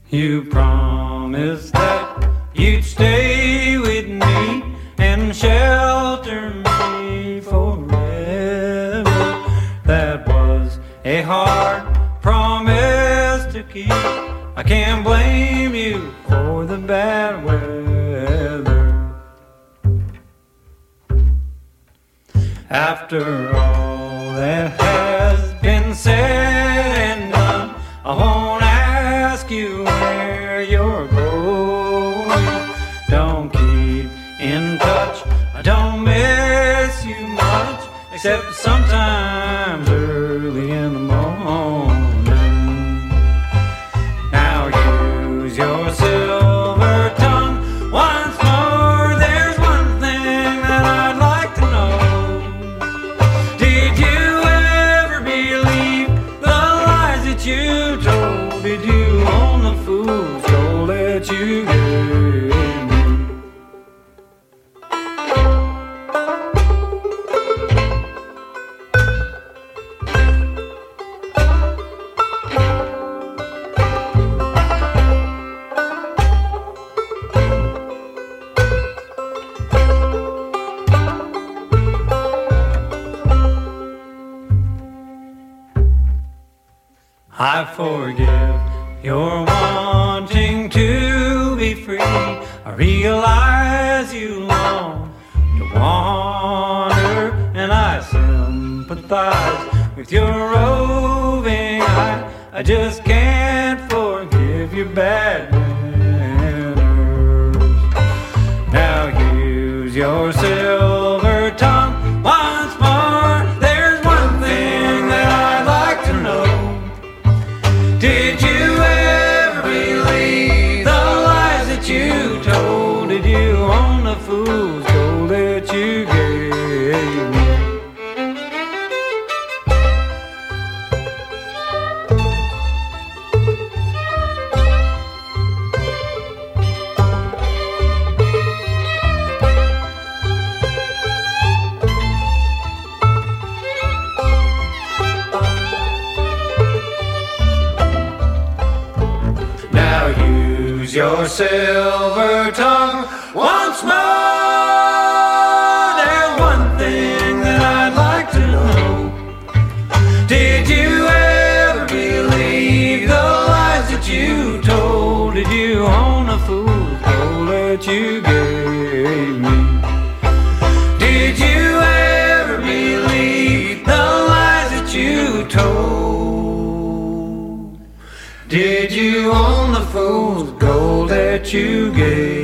You promised that you'd stay with me and shelter me forever. That was a hard promise to keep. I can't blame you for the bad weather. After all that has been said and done, I won't ask you where you're going. Don't keep in touch, I don't miss you much, except sometimes early in the morning. Now use your silver tongue once more. There's one thing that I'd like to know. Did you ever believe the lies that you told? Did you own the fool's gold that you gave me? I forgive your wanting to be free. I realize you long to wander, and I sympathize with your roving. I just can't forgive your bad manners. Now use your silver tongue once more. There's one thing that I'd like to know. Did you ever believe the lies that you told? Did you own the fool's gold that you gave me? Use your silver tongue once more. There's one thing that I'd like to know. Did you ever believe the lies that you told? Did you own the fool's gold that you gave me? Did you ever believe the lies that you told? Did you own the fool's gold that you gave?